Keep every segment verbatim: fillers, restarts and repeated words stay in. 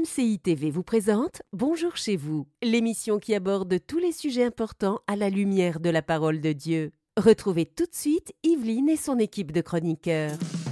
C I T V vous présente Bonjour chez vous, l'émission qui aborde tous les sujets importants à la lumière de la parole de Dieu. Retrouvez tout de suite Yveline et son équipe de chroniqueurs.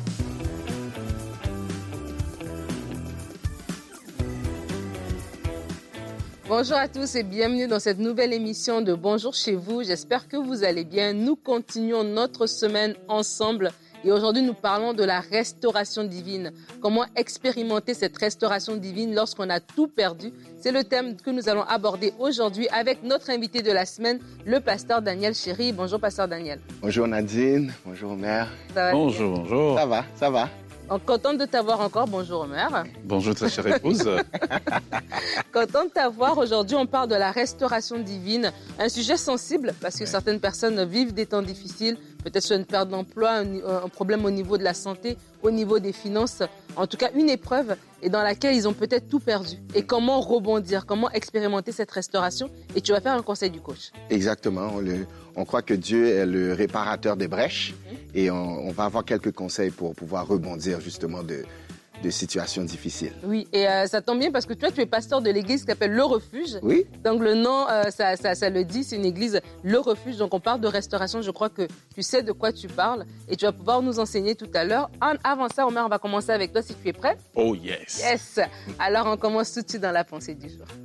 Bonjour à tous et bienvenue dans cette nouvelle émission de Bonjour chez vous. J'espère que vous allez bien. Nous continuons notre semaine ensemble et aujourd'hui nous parlons de la restauration divine. Comment expérimenter cette restauration divine lorsqu'on a tout perdu? C'est le thème que nous allons aborder aujourd'hui avec notre invité de la semaine, le pasteur Daniel Chéry. Bonjour pasteur Daniel. Bonjour Nadine, bonjour Omer. Ça va bonjour, bien? bonjour. Ça va, ça va. Contente de t'avoir encore. Bonjour Omer. Bonjour très chère épouse. Contente de t'avoir. Aujourd'hui, on parle de la restauration divine. Un sujet sensible parce que ouais. certaines personnes vivent des temps difficiles, peut-être sur une perte d'emploi, un, un problème au niveau de la santé, au niveau des finances. En tout cas, une épreuve et dans laquelle ils ont peut-être tout perdu. Et comment rebondir, comment expérimenter cette restauration? Et tu vas faire un conseil du coach. Exactement. On, le, on croit que Dieu est le réparateur des brèches mmh. et on, on va avoir quelques conseils pour pouvoir rebondir justement de, de situations difficiles. Oui, et euh, ça tombe bien parce que toi, tu es pasteur de l'église qui s'appelle Le Refuge. Oui. Donc le nom, euh, ça, ça, ça le dit, c'est une église Le Refuge. Donc on parle de restauration. Je crois que tu sais de quoi tu parles et tu vas pouvoir nous enseigner tout à l'heure. En, avant ça, Omer, on va commencer avec toi si tu es prêt. Oh yes. Yes. Alors on commence tout de suite dans la pensée du jour.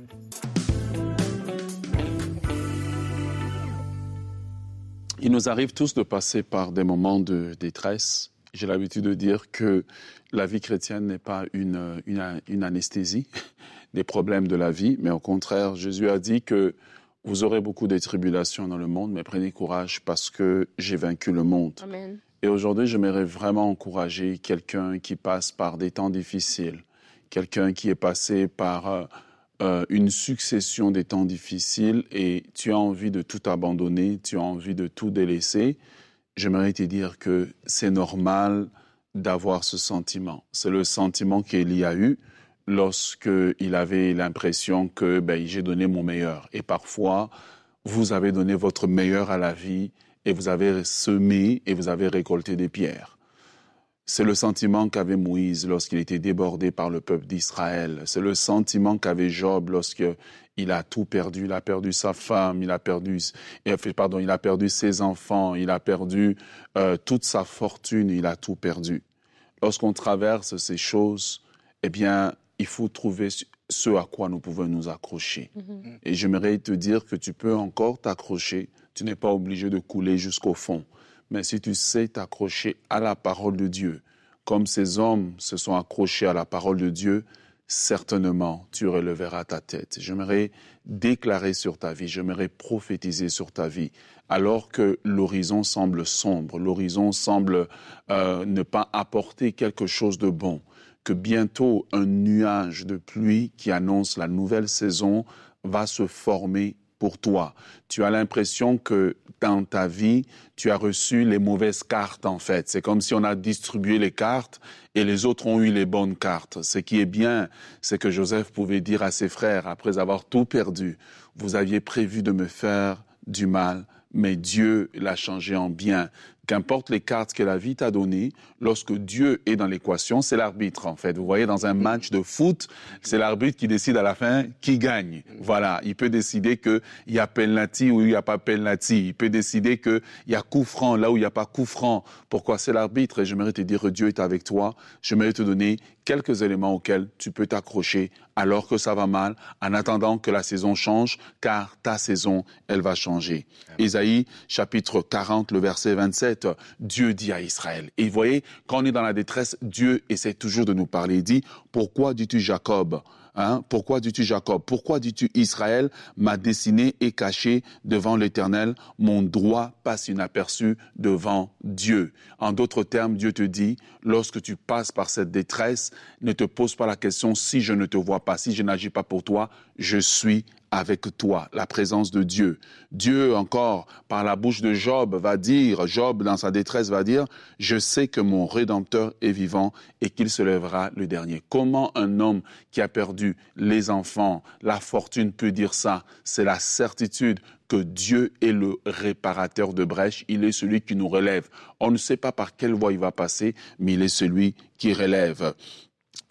Il nous arrive tous de passer par des moments de détresse. J'ai l'habitude de dire que la vie chrétienne n'est pas une, une, une anesthésie des problèmes de la vie, mais au contraire, Jésus a dit que vous aurez beaucoup de tribulations dans le monde, mais prenez courage parce que j'ai vaincu le monde. Amen. Et aujourd'hui, j'aimerais vraiment encourager quelqu'un qui passe par des temps difficiles, quelqu'un qui est passé par euh, euh, une succession des temps difficiles et tu as envie de tout abandonner, tu as envie de tout délaisser. J'aimerais te dire que c'est normal d'avoir ce sentiment. C'est le sentiment qu'Élie a eu lorsqu'il avait l'impression que ben, j'ai donné mon meilleur. Et parfois, vous avez donné votre meilleur à la vie et vous avez semé et vous avez récolté des pierres. C'est le sentiment qu'avait Moïse lorsqu'il était débordé par le peuple d'Israël. C'est le sentiment qu'avait Job lorsqu'il a tout perdu. Il a perdu sa femme, il a perdu, pardon, il a perdu ses enfants, il a perdu euh, toute sa fortune, il a tout perdu. Lorsqu'on traverse ces choses, eh bien, il faut trouver ce à quoi nous pouvons nous accrocher. Mm-hmm. Et j'aimerais te dire que tu peux encore t'accrocher. Tu n'es pas obligé de couler jusqu'au fond. Mais si tu sais t'accrocher à la parole de Dieu, comme ces hommes se sont accrochés à la parole de Dieu, certainement tu releveras ta tête. J'aimerais déclarer sur ta vie, j'aimerais prophétiser sur ta vie, alors que l'horizon semble sombre, l'horizon semble euh, ne pas apporter quelque chose de bon, que bientôt un nuage de pluie qui annonce la nouvelle saison va se former pour toi. Tu as l'impression que dans ta vie, tu as reçu les mauvaises cartes en fait. C'est comme si on a distribué les cartes et les autres ont eu les bonnes cartes. Ce qui est bien, c'est que Joseph pouvait dire à ses frères, après avoir tout perdu, « Vous aviez prévu de me faire du mal, mais Dieu l'a changé en bien. » Qu'importe les cartes que la vie t'a données, lorsque Dieu est dans l'équation, c'est l'arbitre en fait. Vous voyez, dans un match de foot, c'est l'arbitre qui décide à la fin qui gagne. Voilà, il peut décider qu'il y a penalty ou il n'y a pas penalty. Il peut décider qu'il y a coup franc là où il n'y a pas coup franc. Pourquoi? C'est l'arbitre et j'aimerais te dire que Dieu est avec toi. J'aimerais te donner quelques éléments auxquels tu peux t'accrocher alors que ça va mal, en attendant que la saison change, car ta saison, elle va changer. Ésaïe, chapitre quarante, le verset vingt-sept, Dieu dit à Israël. Et vous voyez, quand on est dans la détresse, Dieu essaie toujours de nous parler. Il dit, pourquoi dis-tu Jacob ? Hein? Pourquoi dis-tu Jacob? Pourquoi dis-tu Israël? Ma destinée est cachée devant l'Éternel, mon droit passe inaperçu devant Dieu. En d'autres termes, Dieu te dit, lorsque tu passes par cette détresse, ne te pose pas la question si je ne te vois pas, si je n'agis pas pour toi, je suis avec toi, la présence de Dieu. Dieu encore, par la bouche de Job, va dire, Job dans sa détresse va dire, je sais que mon Rédempteur est vivant et qu'il se lèvera le dernier. Comment un homme qui a perdu les enfants, la fortune peut dire ça? C'est la certitude que Dieu est le réparateur de brèches, il est celui qui nous relève. On ne sait pas par quelle voie il va passer, mais il est celui qui relève.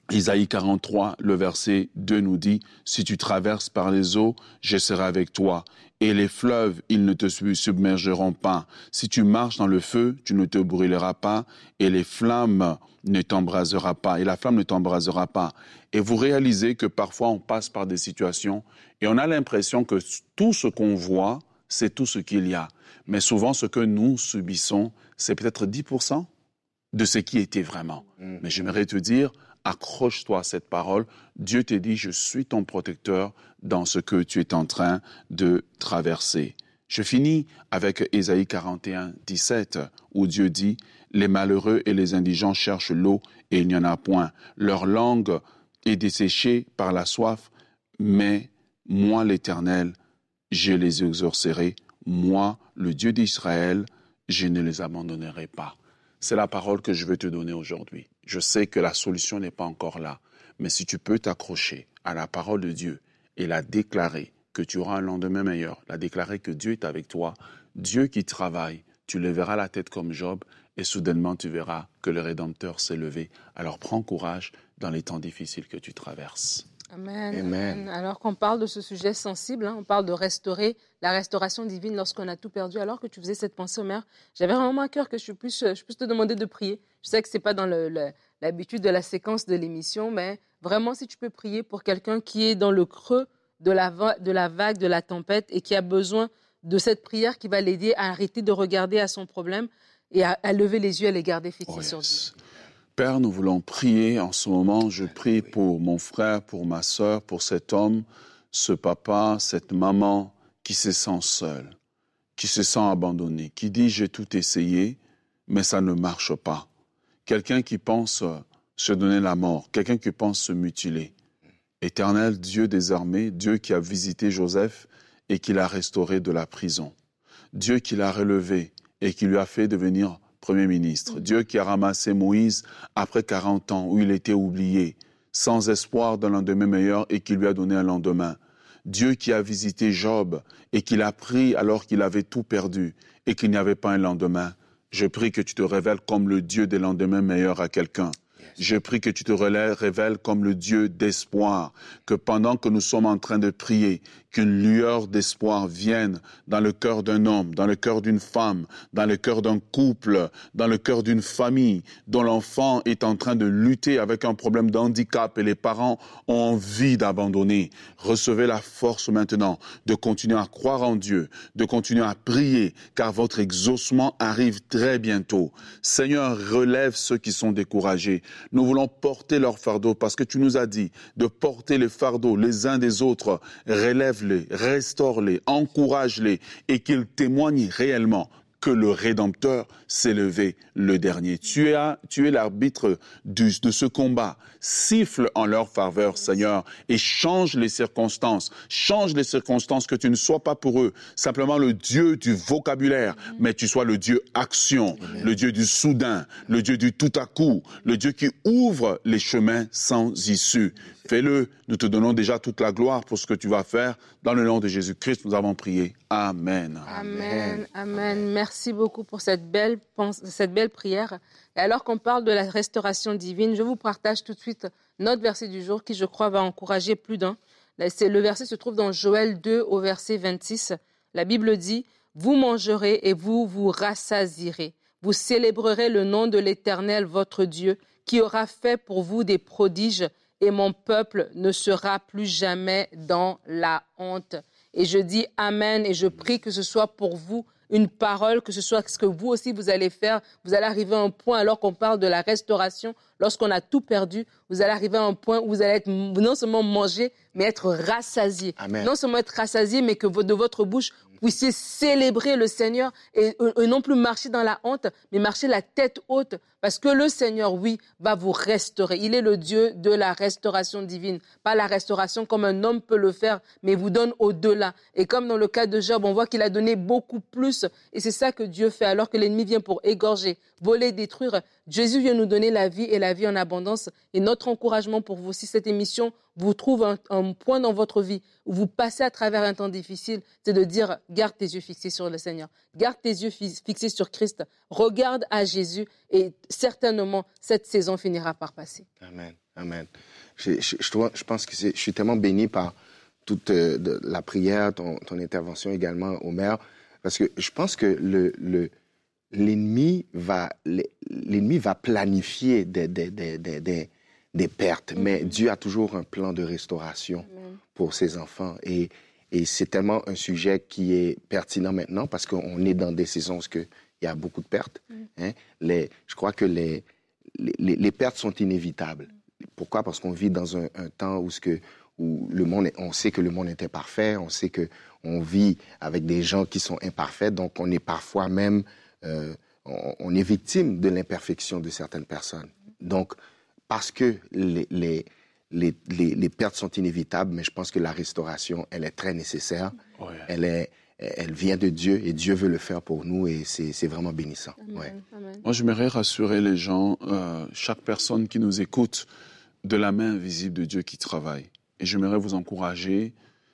Isaïe quarante-trois, le verset deux nous dit « Si tu traverses par les eaux, je serai avec toi. Et les fleuves, ils ne te submergeront pas. Si tu marches dans le feu, tu ne te brûleras pas. Et les flammes ne t'embrasera pas. Et la flamme ne t'embrasera pas. » Et vous réalisez que parfois on passe par des situations et on a l'impression que tout ce qu'on voit, c'est tout ce qu'il y a. Mais souvent, ce que nous subissons, c'est peut-être dix pour cent de ce qui était vraiment. Mmh. Mais j'aimerais te dire, accroche-toi à cette parole. Dieu te dit, je suis ton protecteur dans ce que tu es en train de traverser. Je finis avec Ésaïe quarante et un, dix-sept, où Dieu dit, les malheureux et les indigents cherchent l'eau et il n'y en a point. Leur langue est desséchée par la soif, mais moi, l'Éternel, je les exaucerai. Moi, le Dieu d'Israël, je ne les abandonnerai pas. C'est la parole que je veux te donner aujourd'hui. Je sais que la solution n'est pas encore là, mais si tu peux t'accrocher à la parole de Dieu et la déclarer que tu auras un lendemain meilleur, la déclarer que Dieu est avec toi, Dieu qui travaille, tu lèveras la tête comme Job et soudainement tu verras que le Rédempteur s'est levé. Alors prends courage dans les temps difficiles que tu traverses. Amen. Amen. Alors qu'on parle de ce sujet sensible, hein, on parle de restaurer, la restauration divine lorsqu'on a tout perdu. Alors que tu faisais cette pensée, Omer, j'avais vraiment à cœur que je puisse, je puisse te demander de prier. Je sais que ce n'est pas dans le, le, l'habitude de la séquence de l'émission, mais vraiment, si tu peux prier pour quelqu'un qui est dans le creux de la, de la vague, de la tempête et qui a besoin de cette prière qui va l'aider à arrêter de regarder à son problème et à, à lever les yeux et les garder fixés oh yes. sur Dieu. Père, nous voulons prier en ce moment. Je prie pour mon frère, pour ma sœur, pour cet homme, ce papa, cette maman qui se sent seul, qui se sent abandonné, qui dit « j'ai tout essayé, mais ça ne marche pas ». Quelqu'un qui pense se donner la mort, quelqu'un qui pense se mutiler. Éternel Dieu des armées, Dieu qui a visité Joseph et qui l'a restauré de la prison. Dieu qui l'a relevé et qui lui a fait devenir Premier ministre, Dieu qui a ramassé Moïse après quarante ans où il était oublié, sans espoir d'un lendemain meilleur et qui lui a donné un lendemain. Dieu qui a visité Job et qui l'a pris alors qu'il avait tout perdu et qu'il n'y avait pas un lendemain. Je prie que tu te révèles comme le Dieu des lendemains meilleurs à quelqu'un. Je prie que tu te révèles comme le Dieu d'espoir, que pendant que nous sommes en train de prier, qu'une lueur d'espoir vienne dans le cœur d'un homme, dans le cœur d'une femme, dans le cœur d'un couple, dans le cœur d'une famille, dont l'enfant est en train de lutter avec un problème de handicap et les parents ont envie d'abandonner. Recevez la force maintenant de continuer à croire en Dieu, de continuer à prier, car votre exaucement arrive très bientôt. Seigneur, relève ceux qui sont découragés. Nous voulons porter leur fardeau parce que tu nous as dit de porter les fardeaux les uns des autres. Relève-les, restaure-les, encourage-les et qu'ils témoignent réellement que le Rédempteur s'est levé le dernier. Tu es, tu es l'arbitre du, de ce combat. Siffle en leur faveur, Seigneur, et change les circonstances. Change les circonstances, que tu ne sois pas pour eux simplement le Dieu du vocabulaire, mais tu sois le Dieu action, Amen. Le Dieu du soudain, le Dieu du tout à coup, le Dieu qui ouvre les chemins sans issue. Fais-le, nous te donnons déjà toute la gloire pour ce que tu vas faire. Dans le nom de Jésus-Christ, nous avons prié. Amen. Amen. Amen. Merci beaucoup pour cette belle, cette belle prière. Et alors qu'on parle de la restauration divine, je vous partage tout de suite notre verset du jour qui, je crois, va encourager plus d'un. Le verset se trouve dans Joël deux au verset vingt-six. La Bible dit « Vous mangerez et vous vous rassasierez. Vous célébrerez le nom de l'Éternel, votre Dieu, qui aura fait pour vous des prodiges, et mon peuple ne sera plus jamais dans la honte. » Et je dis Amen et je prie que ce soit pour vous une parole, que ce soit ce que vous aussi vous allez faire. Vous allez arriver à un point, alors qu'on parle de la restauration, lorsqu'on a tout perdu, vous allez arriver à un point où vous allez être non seulement manger, mais être rassasié. Amen. Non seulement être rassasié, mais que de votre bouche, vous puissiez célébrer le Seigneur et, et non plus marcher dans la honte, mais marcher la tête haute. Parce que le Seigneur, oui, va vous restaurer. Il est le Dieu de la restauration divine. Pas la restauration comme un homme peut le faire, mais il vous donne au-delà. Et comme dans le cas de Job, on voit qu'il a donné beaucoup plus. Et c'est ça que Dieu fait. Alors que l'ennemi vient pour égorger, voler, détruire, Jésus vient nous donner la vie et la vie en abondance. Et notre encouragement pour vous, si cette émission vous trouve un, un point dans votre vie où vous passez à travers un temps difficile, c'est de dire, garde tes yeux fixés sur le Seigneur. Garde tes yeux fixés sur Christ. Regarde à Jésus et certainement, cette saison finira par passer. Amen. Amen. Je, je, je, trouve, je pense que c'est, je suis tellement béni par toute euh, de, la prière, ton, ton intervention également, Omer, parce que je pense que le, le, l'ennemi, va, l'ennemi va planifier des, des, des, des, des, des pertes, mm-hmm. mais Dieu a toujours un plan de restauration mm-hmm. pour ses enfants. Et, et c'est tellement un sujet qui est pertinent maintenant parce qu'on est dans des saisons où il y a beaucoup de pertes. Mm-hmm. Hein? Les, je crois que les, les, les pertes sont inévitables. Pourquoi? Parce qu'on vit dans un, un temps où, ce que, où le monde, est, on sait que le monde est imparfait, on sait qu'on vit avec des gens qui sont imparfaits, donc on est parfois même, euh, on, on est victime de l'imperfection de certaines personnes. Donc, parce que les, les, les, les, les pertes sont inévitables, mais je pense que la restauration, elle est très nécessaire, oh yeah. elle est... Elle vient de Dieu et Dieu veut le faire pour nous et c'est, c'est vraiment bénissant. Amen. Ouais. Amen. Moi, j'aimerais rassurer les gens, euh, chaque personne qui nous écoute, de la main invisible de Dieu qui travaille. Et j'aimerais vous encourager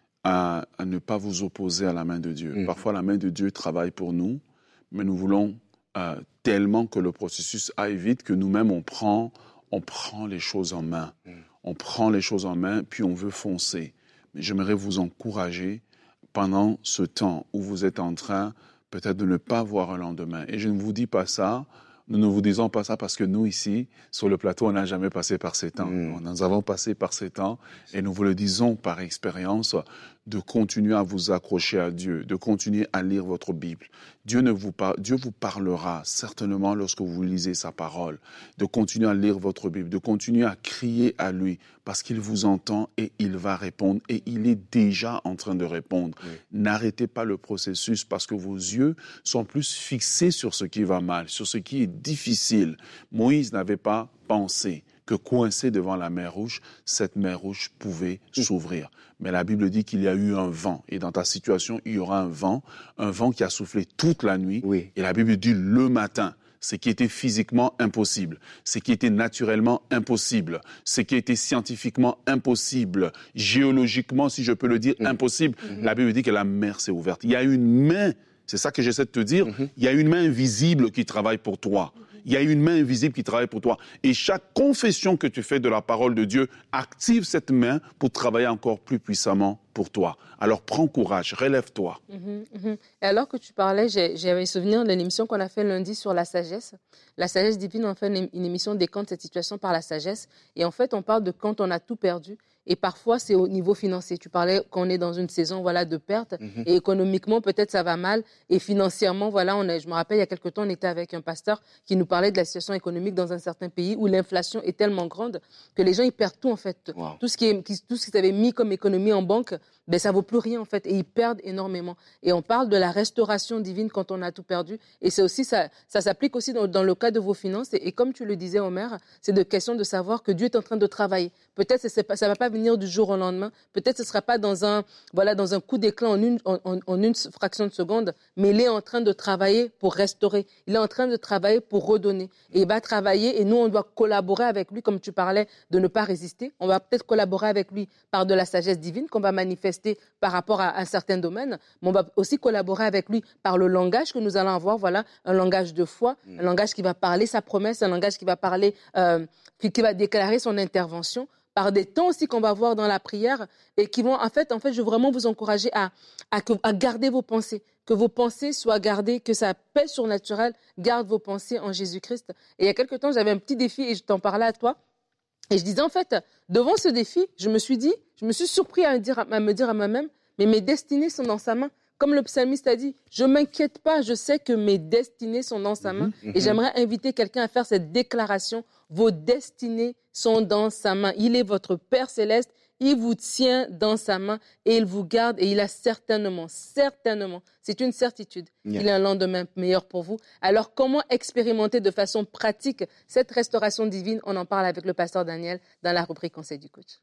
à, à ne pas vous opposer à la main de Dieu. Mmh. Parfois, la main de Dieu travaille pour nous, mais nous voulons euh, tellement que le processus aille vite que nous-mêmes, on prend, on prend les choses en main. Mmh. On prend les choses en main, puis on veut foncer. Mais j'aimerais vous encourager pendant ce temps où vous êtes en train peut-être de ne pas voir un lendemain. Et je ne vous dis pas ça, nous ne vous disons pas ça parce que nous ici, sur le plateau, on n'a jamais passé par ces temps. Mmh. Nous avons passé par ces temps et nous vous le disons par expérience de continuer à vous accrocher à Dieu, de continuer à lire votre Bible. Dieu, ne vous par... Dieu vous parlera certainement lorsque vous lisez sa parole, de continuer à lire votre Bible, de continuer à crier à lui parce qu'il vous entend et il va répondre et il est déjà en train de répondre. Oui. N'arrêtez pas le processus parce que vos yeux sont plus fixés sur ce qui va mal, sur ce qui est difficile. Moïse n'avait pas pensé que coincé devant la mer Rouge, cette mer Rouge pouvait mmh. s'ouvrir. Mais la Bible dit qu'il y a eu un vent. Et dans ta situation, il y aura un vent, un vent qui a soufflé toute la nuit. Oui. Et la Bible dit le matin, ce qui était physiquement impossible, ce qui était naturellement impossible, ce qui était scientifiquement impossible, géologiquement, si je peux le dire, mmh. impossible. Mmh. La Bible dit que la mer s'est ouverte. Il y a une main, c'est ça que j'essaie de te dire, mmh. il y a une main invisible qui travaille pour toi. Il y a une main invisible qui travaille pour toi. Et chaque confession que tu fais de la parole de Dieu active cette main pour travailler encore plus puissamment pour toi. Alors prends courage, relève-toi. Mmh, mmh. Et alors que tu parlais, j'ai, j'avais souvenir de l'émission qu'on a fait lundi sur la sagesse. La sagesse divine, on fait une, une émission décompte cette situation par la sagesse. Et en fait, on parle de quand on a tout perdu. Et parfois, c'est au niveau financier. Tu parlais qu'on est dans une saison voilà, de perte. Mmh. Et économiquement, peut-être ça va mal. Et financièrement, voilà, on est, je me rappelle, il y a quelque temps, on était avec un pasteur qui nous parlait de la situation économique dans un certain pays où l'inflation est tellement grande que les gens, ils perdent tout, en fait. Wow. Tout ce qui est, qui, tout ce qu'ils avaient mis comme économie en banque, ben, ça ne vaut plus rien, en fait. Et ils perdent énormément. Et on parle de la restauration divine quand on a tout perdu. Et c'est aussi, ça, ça s'applique aussi dans, dans le cas de vos finances. Et, et comme tu le disais, Omer, c'est de question de savoir que Dieu est en train de travailler. Peut-être que ça ne va pas venir du jour au lendemain. Peut-être que ce ne sera pas dans un, voilà, dans un coup d'éclat en une, en, en une fraction de seconde, mais il est en train de travailler pour restaurer. Il est en train de travailler pour redonner. Et il va travailler et nous, on doit collaborer avec lui, comme tu parlais, de ne pas résister. On va peut-être collaborer avec lui par de la sagesse divine qu'on va manifester par rapport à un certain domaine, mais on va aussi collaborer avec lui par le langage que nous allons avoir, voilà, un langage de foi, mmh. un langage qui va parler sa promesse, un langage qui va parler, euh, qui, qui va déclarer son intervention, par des temps aussi qu'on va voir dans la prière et qui vont, en fait, en fait, je veux vraiment vous encourager à, à, à garder vos pensées, que vos pensées soient gardées, que sa paix surnaturelle garde vos pensées en Jésus-Christ. Et il y a quelque temps, j'avais un petit défi et je t'en parlais à toi. Et je disais, en fait, devant ce défi, je me suis dit, je me suis surpris à me dire à, me dire à moi-même, mais mes destinées sont dans sa main. Comme le psalmiste a dit, je ne m'inquiète pas, je sais que mes destinées sont dans sa main. Mmh, mmh. Et j'aimerais inviter quelqu'un à faire cette déclaration. Vos destinées sont dans sa main. Il est votre Père céleste, il vous tient dans sa main et il vous garde et il a certainement, certainement, c'est une certitude, yeah. il a un lendemain meilleur pour vous. Alors comment expérimenter de façon pratique cette restauration divine? On en parle avec le pasteur Daniel dans la rubrique Conseil du coach.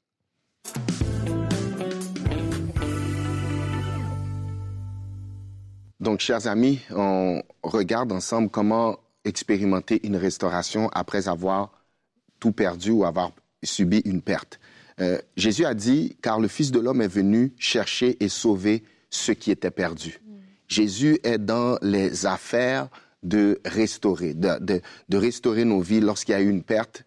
Donc, chers amis, on regarde ensemble comment expérimenter une restauration après avoir tout perdu ou avoir subi une perte. Euh, Jésus a dit, car le Fils de l'homme est venu chercher et sauver ce qui était perdu. Mmh. Jésus est dans les affaires de restaurer, de, de, de restaurer nos vies lorsqu'il y a eu une perte.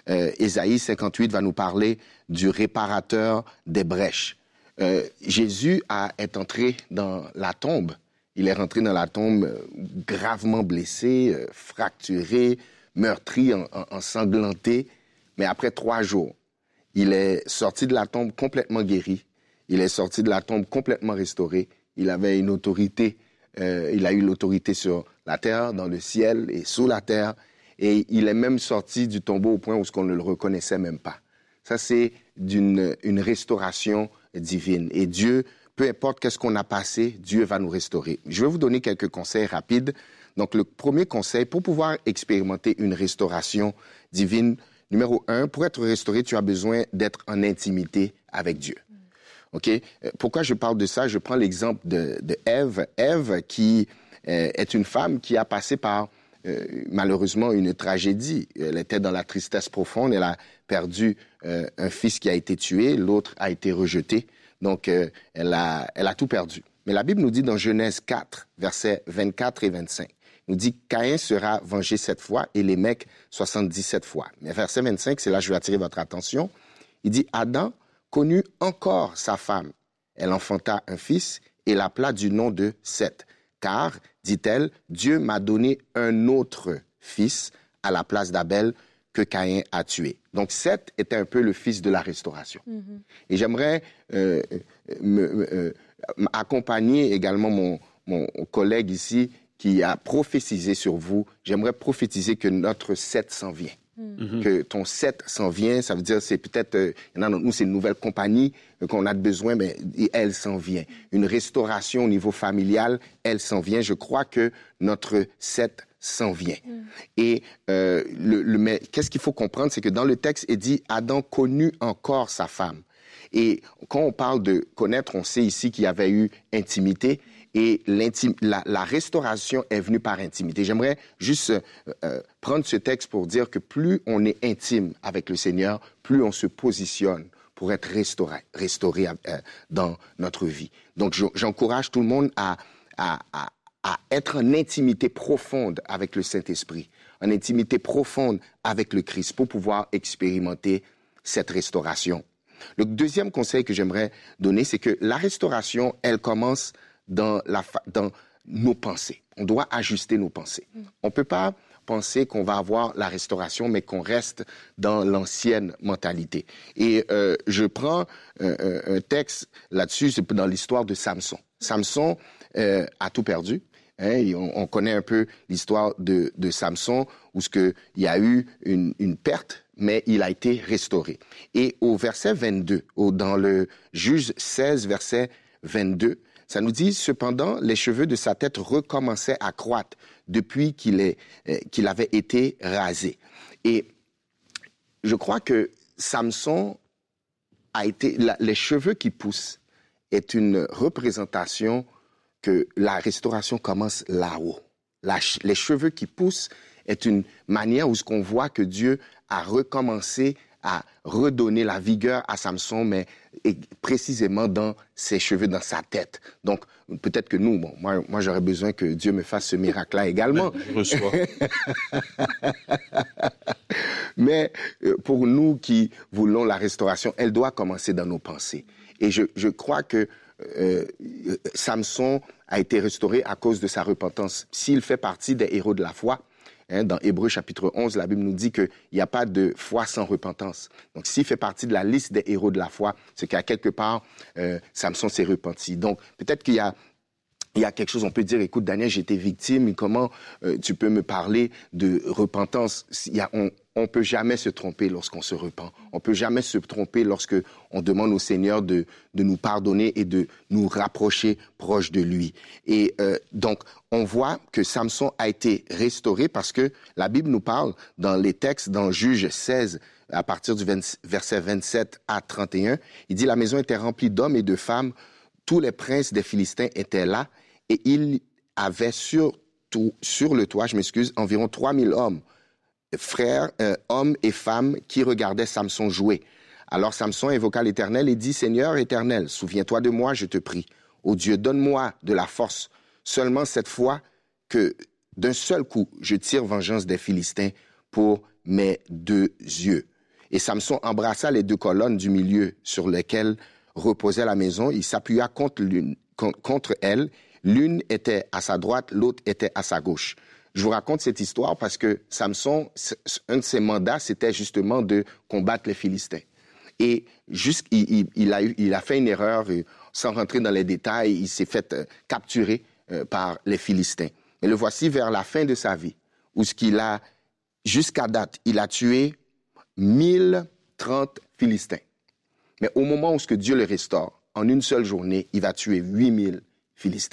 euh, Ésaïe cinquante-huit va nous parler du réparateur des brèches. Euh, Jésus a, est entré dans la tombe. Il est rentré dans la tombe euh, gravement blessé, euh, fracturé, meurtri, en, en, ensanglanté. Mais après trois jours, il est sorti de la tombe complètement guéri. Il est sorti de la tombe complètement restauré. Il avait une autorité, euh, il a eu l'autorité sur la terre, dans le ciel et sous la terre. Et il est même sorti du tombeau au point où on ne le reconnaissait même pas. Ça, c'est d'une, une restauration divine. Et Dieu, peu importe qu'est-ce qu'on a passé, Dieu va nous restaurer. Je vais vous donner quelques conseils rapides. Donc, le premier conseil, pour pouvoir expérimenter une restauration divine, numéro un, pour être restauré, tu as besoin d'être en intimité avec Dieu. OK? Pourquoi je parle de ça? Je prends l'exemple de, de Ève. Ève, qui euh, est une femme qui a passé par, euh, malheureusement, une tragédie. Elle était dans la tristesse profonde. Elle a perdu euh, un fils qui a été tué. L'autre a été rejeté. Donc, euh, elle a, elle a tout perdu. Mais la Bible nous dit dans Genèse quatre, versets vingt-quatre et vingt-cinq, nous dit « Caïn sera vengé sept fois et Lémec soixante-dix-sept fois ». Mais verset vingt-cinq, c'est là que je vais attirer votre attention. Il dit « Adam connut encore sa femme. Elle enfanta un fils et l'appela du nom de Seth. Car, dit-elle, Dieu m'a donné un autre fils à la place d'Abel que Caïn a tué. » Donc, Seth était un peu le fils de la restauration. Mm-hmm. Et j'aimerais euh, me, me, euh, accompagner également mon, mon collègue ici qui a prophétisé sur vous. J'aimerais prophétiser que notre Seth s'en vient. Mm-hmm. Que ton Seth s'en vient, ça veut dire c'est peut-être, euh, il y en a d'entre nous, c'est une nouvelle compagnie euh, qu'on a besoin, mais elle s'en vient. Une restauration au niveau familial, elle s'en vient. Je crois que notre Seth s'en vient. Mm. Et euh, le, le, mais qu'est-ce qu'il faut comprendre, c'est que dans le texte, il dit Adam connut encore sa femme. Et quand on parle de connaître, on sait ici qu'il y avait eu intimité. Et la, la restauration est venue par intimité. J'aimerais juste euh, prendre ce texte pour dire que plus on est intime avec le Seigneur, plus on se positionne pour être restauré, restauré euh, dans notre vie. Donc, je, j'encourage tout le monde à, à, à, à être en intimité profonde avec le Saint-Esprit, en intimité profonde avec le Christ pour pouvoir expérimenter cette restauration. Le deuxième conseil que j'aimerais donner, c'est que la restauration, elle commence Dans, la, dans nos pensées. On doit ajuster nos pensées. Mm. On ne peut pas penser qu'on va avoir la restauration, mais qu'on reste dans l'ancienne mentalité. Et euh, je prends euh, un texte là-dessus, c'est dans l'histoire de Samson. Samson euh, a tout perdu. Hein, on, on connaît un peu l'histoire de, de Samson, où il y a eu une, une perte, mais il a été restauré. Et au verset vingt-deux, au, dans le Juge seize, verset vingt-deux, ça nous dit, cependant, les cheveux de sa tête recommençaient à croître depuis qu'il, est, euh, qu'il avait été rasé. Et je crois que Samson a été... La, les cheveux qui poussent est une représentation que la restauration commence là-haut. La, les cheveux qui poussent est une manière où ce qu'on voit que Dieu a recommencé à redonner la vigueur à Samson, mais précisément dans ses cheveux, dans sa tête. Donc, peut-être que nous, bon, moi, moi j'aurais besoin que Dieu me fasse ce miracle-là également. Je reçois. Mais pour nous qui voulons la restauration, elle doit commencer dans nos pensées. Et je, je crois que euh, Samson a été restauré à cause de sa repentance. S'il fait partie des héros de la foi, hein, dans Hébreux chapitre onze, la Bible nous dit qu'il n'y a pas de foi sans repentance. Donc, s'il fait partie de la liste des héros de la foi, c'est qu'à quelque part, euh, Samson s'est repenti. Donc, peut-être qu'il y a Il y a quelque chose, on peut dire, écoute, Daniel, j'étais victime, comment euh, tu peux me parler de repentance? Il y a, on ne peut jamais se tromper lorsqu'on se repent. On ne peut jamais se tromper lorsque on demande au Seigneur de, de nous pardonner et de nous rapprocher proche de lui. Et euh, donc, on voit que Samson a été restauré parce que la Bible nous parle dans les textes, dans Juge seize, à partir du vingt, verset vingt-sept à trente et un, il dit « La maison était remplie d'hommes et de femmes, tous les princes des Philistins étaient là, et il avait sur, tout, sur le toit, je m'excuse, environ trois mille hommes, frères, euh, hommes et femmes qui regardaient Samson jouer. Alors Samson invoqua l'Éternel et dit, « Seigneur éternel, souviens-toi de moi, je te prie. Ô Dieu, donne-moi de la force, seulement cette fois que d'un seul coup, je tire vengeance des Philistins pour mes deux yeux. » Et Samson embrassa les deux colonnes du milieu sur lesquelles reposait la maison. Il s'appuya contre, l'une, contre elle. L'une était à sa droite, l'autre était à sa gauche. Je vous raconte cette histoire parce que Samson, un de ses mandats, c'était justement de combattre les Philistins. Et juste, il, il, il, a, il a fait une erreur, sans rentrer dans les détails, il s'est fait euh, capturer euh, par les Philistins. Et le voici vers la fin de sa vie, où ce qu'il a, jusqu'à date, il a tué mille trente Philistins. Mais au moment où ce que Dieu le restaure, en une seule journée, il va tuer huit mille Philistins.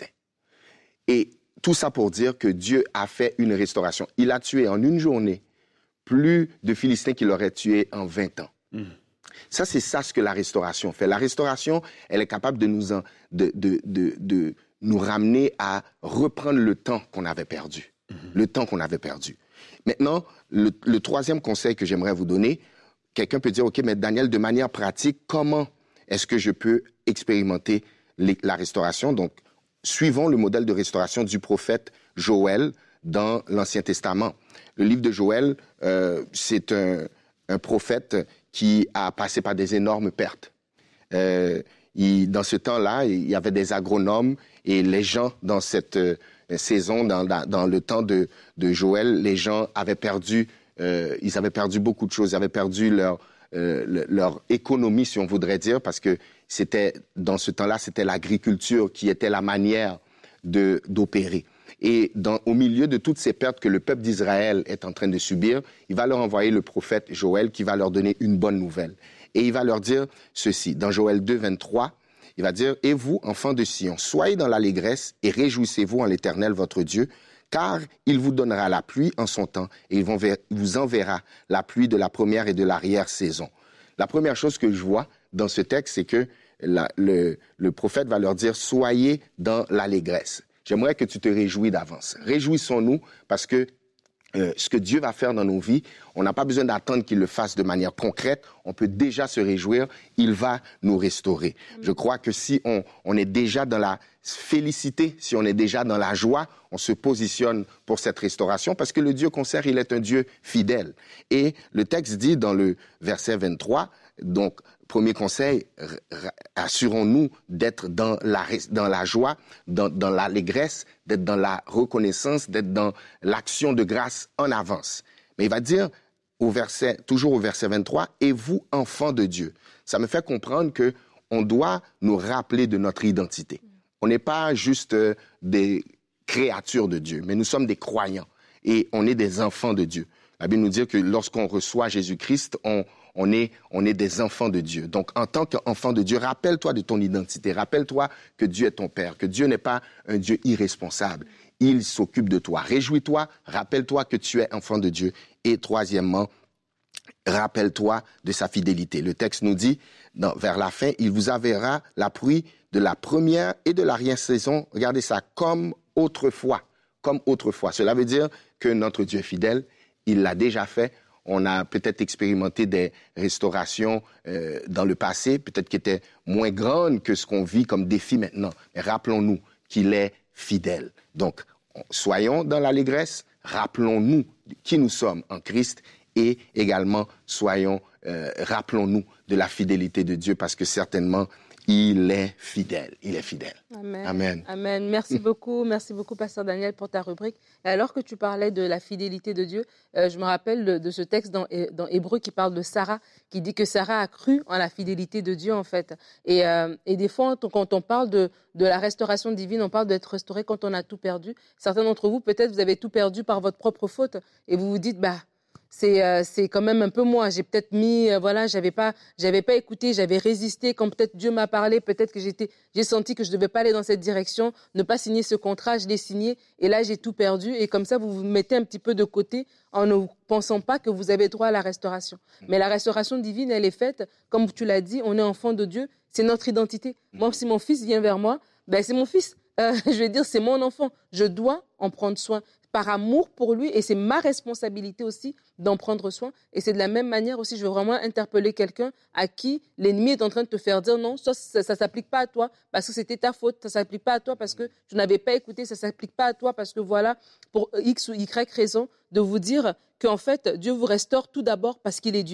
Et tout ça pour dire que Dieu a fait une restauration. Il a tué en une journée plus de Philistins qu'il aurait tué en vingt ans. Mmh. Ça, c'est ça ce que la restauration fait. La restauration, elle est capable de nous, en, de, de, de, de nous ramener à reprendre le temps qu'on avait perdu. Mmh. Le temps qu'on avait perdu. Maintenant, le, le troisième conseil que j'aimerais vous donner, quelqu'un peut dire, OK, mais Daniel, de manière pratique, comment est-ce que je peux expérimenter les, la restauration? Donc, suivons le modèle de restauration du prophète Joël dans l'Ancien Testament. Le livre de Joël, euh, c'est un, un prophète qui a passé par des énormes pertes. Euh, il, dans ce temps-là, il y avait des agronomes et les gens, dans cette euh, saison, dans, dans, dans le temps de, de Joël, les gens avaient perdu, euh, ils avaient perdu beaucoup de choses. Ils avaient perdu leur, euh, leur économie, si on voudrait dire, parce que c'était, dans ce temps-là, c'était l'agriculture qui était la manière de, d'opérer. Et dans, au milieu de toutes ces pertes que le peuple d'Israël est en train de subir, il va leur envoyer le prophète Joël qui va leur donner une bonne nouvelle. Et il va leur dire ceci, dans Joël deux, vingt-trois, il va dire « Et vous, enfants de Sion, soyez dans l'allégresse et réjouissez-vous en l'Éternel votre Dieu, car il vous donnera la pluie en son temps et il vous enverra la pluie de la première et de l'arrière-saison. » La première chose que je vois dans ce texte, c'est que la, le, le prophète va leur dire « Soyez dans l'allégresse ». J'aimerais que tu te réjouis d'avance. Réjouissons-nous parce que euh, ce que Dieu va faire dans nos vies, on n'a pas besoin d'attendre qu'il le fasse de manière concrète. On peut déjà se réjouir. Il va nous restaurer. Mmh. Je crois que si on, on est déjà dans la félicité, si on est déjà dans la joie, on se positionne pour cette restauration parce que le Dieu qu'on sert, il est un Dieu fidèle. Et le texte dit dans le verset vingt-trois, donc, premier conseil, assurons-nous d'être dans la, dans la joie, dans, dans l'allégresse, d'être dans la reconnaissance, d'être dans l'action de grâce en avance. Mais il va dire, au verset, toujours au verset vingt-trois, « Et vous, enfants de Dieu ». Ça me fait comprendre qu'on doit nous rappeler de notre identité. On n'est pas juste des créatures de Dieu, mais nous sommes des croyants et on est des enfants de Dieu. La Bible nous dit que lorsqu'on reçoit Jésus-Christ, on On est, on est des enfants de Dieu. Donc, en tant qu'enfant de Dieu, rappelle-toi de ton identité. Rappelle-toi que Dieu est ton Père, que Dieu n'est pas un Dieu irresponsable. Il s'occupe de toi. Réjouis-toi, rappelle-toi que tu es enfant de Dieu. Et troisièmement, rappelle-toi de sa fidélité. Le texte nous dit, dans, vers la fin, il vous enverra la pluie de la première et de l'arrière-saison. Regardez ça, comme autrefois. Comme autrefois. Cela veut dire que notre Dieu est fidèle. Il l'a déjà fait. On a peut-être expérimenté des restaurations euh, dans le passé, peut-être qui étaient moins grandes que ce qu'on vit comme défi maintenant. Mais rappelons-nous qu'il est fidèle. Donc, soyons dans l'allégresse, rappelons-nous qui nous sommes en Christ et également soyons, euh, rappelons-nous de la fidélité de Dieu parce que certainement, il est fidèle. Il est fidèle. Amen. Amen. Amen. Merci beaucoup. Merci beaucoup, Pasteur Daniel, pour ta rubrique. Et alors que tu parlais de la fidélité de Dieu, euh, je me rappelle de, de ce texte dans, dans Hébreu qui parle de Sarah, qui dit que Sarah a cru en la fidélité de Dieu, en fait. Et, euh, et des fois, quand on parle de, de la restauration divine, on parle d'être restauré quand on a tout perdu. Certains d'entre vous, peut-être, vous avez tout perdu par votre propre faute. Et vous vous dites, bah... C'est, euh, c'est quand même un peu moi. J'ai peut-être mis, euh, voilà, j'avais pas, j'avais pas écouté, j'avais résisté. Quand peut-être Dieu m'a parlé, peut-être que j'étais, j'ai senti que je devais pas aller dans cette direction, ne pas signer ce contrat, je l'ai signé. Et là, j'ai tout perdu. Et comme ça, vous vous mettez un petit peu de côté en ne pensant pas que vous avez droit à la restauration. Mais la restauration divine, elle est faite, comme tu l'as dit, on est enfant de Dieu. C'est notre identité. Moi, si mon fils vient vers moi, ben, c'est mon fils. Euh, je vais dire, c'est mon enfant. Je dois en prendre soin. Par amour pour lui, et c'est ma responsabilité aussi d'en prendre soin. Et c'est de la même manière aussi, je veux vraiment interpeller quelqu'un à qui l'ennemi est en train de te faire dire non, ça ne s'applique pas à toi parce que c'était ta faute, ça ne s'applique pas à toi parce que tu n'avais pas écouté, ça ne s'applique pas à toi parce que voilà, pour X ou Y raison, de vous dire qu'en fait, Dieu vous restaure tout d'abord parce qu'il est Dieu.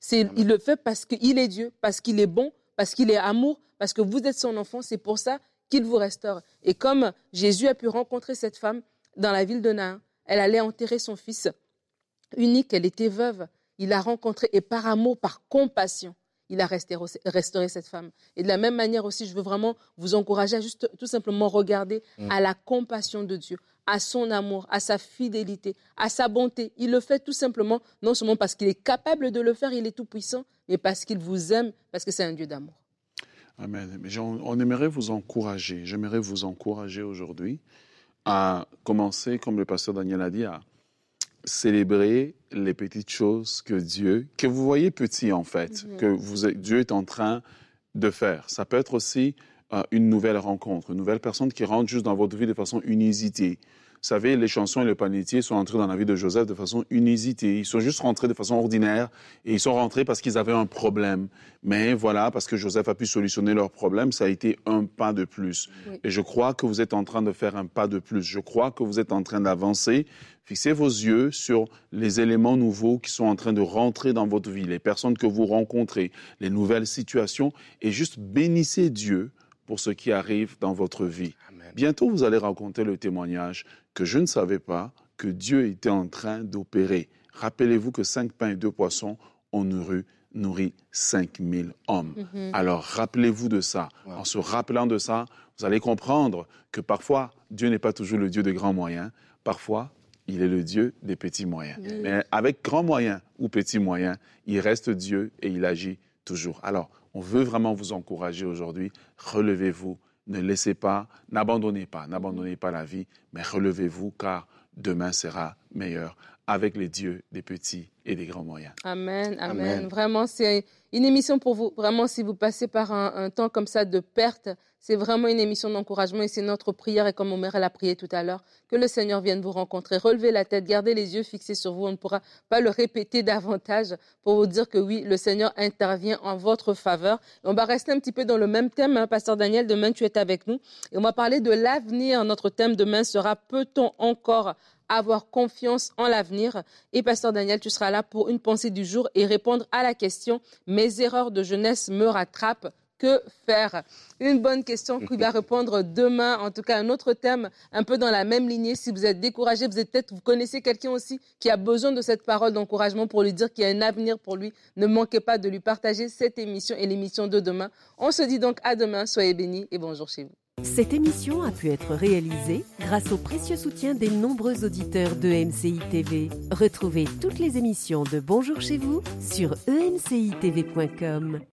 C'est, il le fait parce qu'il est Dieu, parce qu'il est bon, parce qu'il est amour, parce que vous êtes son enfant. C'est pour ça qu'il vous restaure. Et comme Jésus a pu rencontrer cette femme dans la ville de Nain, elle allait enterrer son fils unique, elle était veuve. Il l'a rencontrée et par amour, par compassion, il a restauré, restauré cette femme. Et de la même manière aussi, je veux vraiment vous encourager à juste tout simplement regarder mmh. à la compassion de Dieu, à son amour, à sa fidélité, à sa bonté. Il le fait tout simplement, non seulement parce qu'il est capable de le faire, il est tout puissant, mais parce qu'il vous aime, parce que c'est un Dieu d'amour. Amen. Mais on, on aimerait vous encourager, j'aimerais vous encourager aujourd'hui à commencer, comme le pasteur Daniel a dit, à célébrer les petites choses que Dieu, que vous voyez petit en fait, mm-hmm. que vous, Dieu est en train de faire. Ça peut être aussi euh, une nouvelle rencontre, une nouvelle personne qui rentre juste dans votre vie de façon inusitée. Vous savez, les chansons et le panetier sont entrés dans la vie de Joseph de façon inusitée. Ils sont juste rentrés de façon ordinaire et ils sont rentrés parce qu'ils avaient un problème. Mais voilà, parce que Joseph a pu solutionner leur problème, ça a été un pas de plus. Oui. Et je crois que vous êtes en train de faire un pas de plus. Je crois que vous êtes en train d'avancer. Fixez vos yeux sur les éléments nouveaux qui sont en train de rentrer dans votre vie, les personnes que vous rencontrez, les nouvelles situations, et juste bénissez Dieu pour ce qui arrive dans votre vie. Amen. Bientôt, vous allez raconter le témoignage que je ne savais pas que Dieu était en train d'opérer. Rappelez-vous que cinq pains et deux poissons ont nourri, nourri cinq mille hommes. Mm-hmm. Alors, rappelez-vous de ça. Wow. En se rappelant de ça, vous allez comprendre que parfois, Dieu n'est pas toujours le Dieu des grands moyens. Parfois, il est le Dieu des petits moyens. Mm. Mais avec grands moyens ou petits moyens, il reste Dieu et il agit toujours. Alors, on veut vraiment vous encourager aujourd'hui. Relevez-vous. Ne laissez pas, n'abandonnez pas, n'abandonnez pas la vie, mais relevez-vous car demain sera meilleur avec les dieux des petits et des grands moyens. Amen, amen. amen. Vraiment, c'est une émission pour vous. Vraiment, si vous passez par un, un temps comme ça de perte, c'est vraiment une émission d'encouragement et c'est notre prière. Et comme Omer l'a prié tout à l'heure, que le Seigneur vienne vous rencontrer. Relevez la tête, gardez les yeux fixés sur vous. On ne pourra pas le répéter davantage pour vous dire que oui, le Seigneur intervient en votre faveur. Et on va rester un petit peu dans le même thème, hein, Pasteur Daniel. Demain, tu es avec nous. Et on va parler de l'avenir. Notre thème demain sera « Peut-on encore avoir confiance en l'avenir ?» Et Pasteur Daniel, tu seras là pour une pensée du jour et répondre à la question « Mes erreurs de jeunesse me rattrapent. Que faire ?» Une bonne question qui va répondre demain. En tout cas, un autre thème un peu dans la même lignée. Si vous êtes découragé, vous êtes peut-être, vous connaissez quelqu'un aussi qui a besoin de cette parole d'encouragement pour lui dire qu'il y a un avenir pour lui. Ne manquez pas de lui partager cette émission et l'émission de demain. On se dit donc à demain. Soyez bénis et bonjour chez vous. Cette émission a pu être réalisée grâce au précieux soutien des nombreux auditeurs de E M C I T V. Retrouvez toutes les émissions de Bonjour chez vous sur e m c i t v point com.